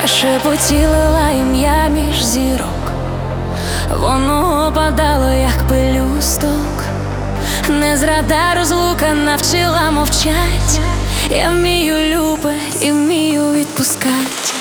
Шепотілила ім'я між зірок, воно опадало, як пелюсток. Не зрада розлука навчила мовчать. Я вмію любить і вмію відпускать.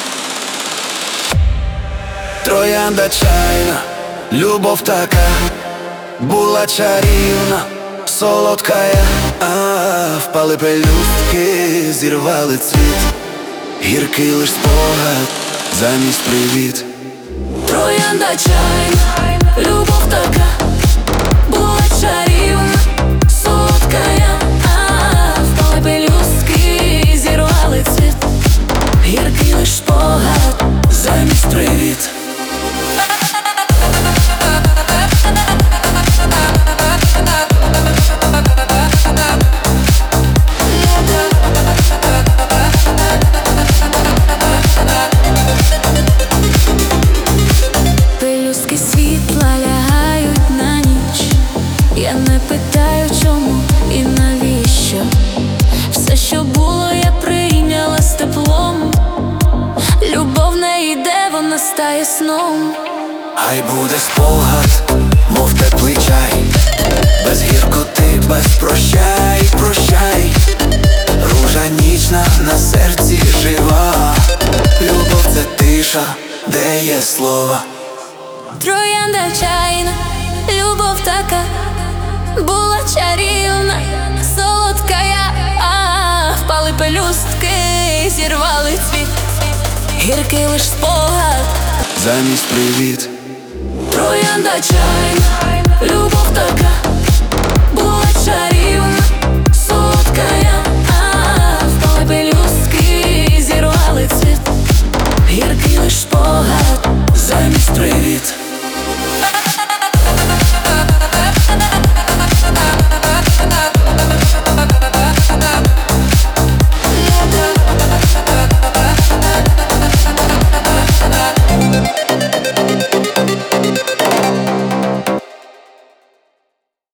Троянда чайна, любов така, була чарівна, солодкая. Впали пелюстки, зірвали цвіт, гіркий лиш спогад замість привіт. Троянда чайна, любов така, була чарівна, солодкая. Впали пелюстки, зірвали цвіт, гіркий лиш спогад замість привіт. Пелюстки світла лягають на ніч. Я не питаю, чому і навіщо. Все, що було, я прийняла з теплом. Любов не йде, вона стає сном. Хай буде спогад, мов теплий чай, без гіркоти, без прощай, прощай. Ружа нічна, на серці жива. Любов — це тиша, де є слова. Троянда чайна, любов така, була чарівна, солодкая. Впали пелюстки, зірвали цвіт, гіркий лиш спогад замість привіт. Троянда чайна, любов така, була чарівна, солодкая. Впали пелюстки, зірвали цвіт, гіркий лиш спогад Замість привіт.